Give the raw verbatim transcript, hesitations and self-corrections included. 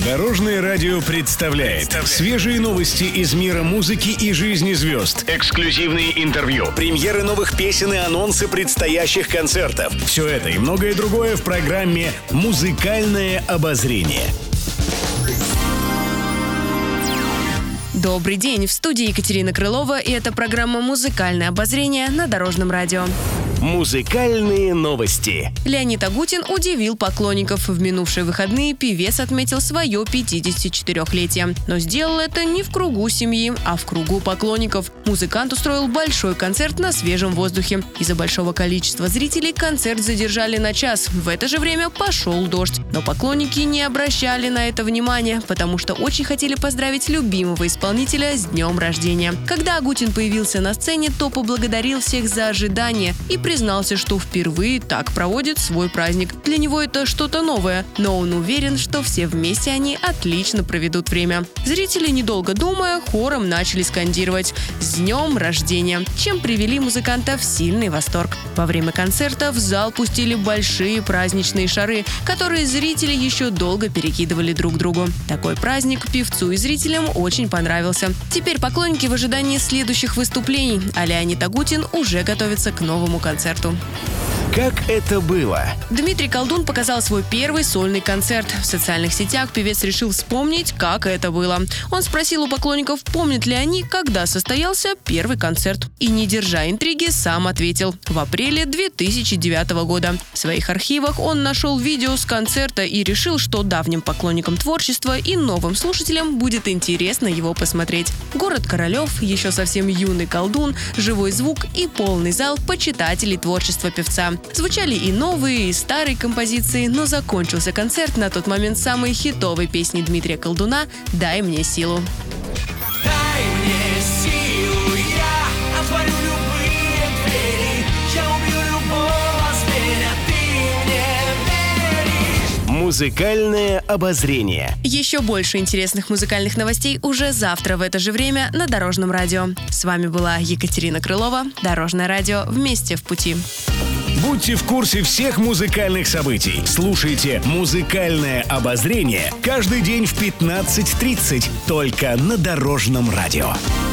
Дорожное радио представляет свежие новости из мира музыки и жизни звезд. Эксклюзивные интервью, премьеры новых песен и анонсы предстоящих концертов. Все это и многое другое в программе «Музыкальное обозрение». Добрый день, в студии Екатерина Крылова, и это программа «Музыкальное обозрение» на Дорожном радио. Музыкальные новости. Леонид Агутин удивил поклонников. В минувшие выходные певец отметил свое пятидесятичетырёхлетие. Но сделал это не в кругу семьи, а в кругу поклонников. Музыкант устроил большой концерт на свежем воздухе. Из-за большого количества зрителей концерт задержали на час. В это же время пошел дождь. Но поклонники не обращали на это внимания, потому что очень хотели поздравить любимого исполнителя с днем рождения. Когда Агутин появился на сцене, то поблагодарил всех за ожидание и признался, что впервые так проводит свой праздник. Для него это что-то новое, но он уверен, что все вместе они отлично проведут время. Зрители, недолго думая, хором начали скандировать «С днем рождения», чем привели музыканта в сильный восторг. Во время концерта в зал пустили большие праздничные шары, которые зрители еще долго перекидывали друг другу. Такой праздник певцу и зрителям очень понравился. Теперь поклонники в ожидании следующих выступлений, а Леонид Агутин уже готовится к новому концерту. концерту. Как это было? Дмитрий Колдун показал свой первый сольный концерт. В социальных сетях певец решил вспомнить, как это было. Он спросил у поклонников, помнят ли они, когда состоялся первый концерт. И, не держа интриги, сам ответил: в апреле две тысячи девятого года. В своих архивах он нашел видео с концерта и решил, что давним поклонникам творчества и новым слушателям будет интересно его посмотреть. Город Королев, еще совсем юный колдун, живой звук и полный зал почитателей творчества певца. Звучали и новые, и старые композиции, но закончился концерт на тот момент самой хитовой песней Дмитрия Колдуна «Дай мне силу». Дай мне силу, я отворю любые двери, я убью любого зверя, ты мне веришь. Музыкальное обозрение. Еще больше интересных музыкальных новостей уже завтра в это же время на Дорожном радио. С вами была Екатерина Крылова, Дорожное радио, вместе в пути. Будьте в курсе всех музыкальных событий. Слушайте «Музыкальное обозрение» каждый день в пятнадцать тридцать только на Дорожном радио.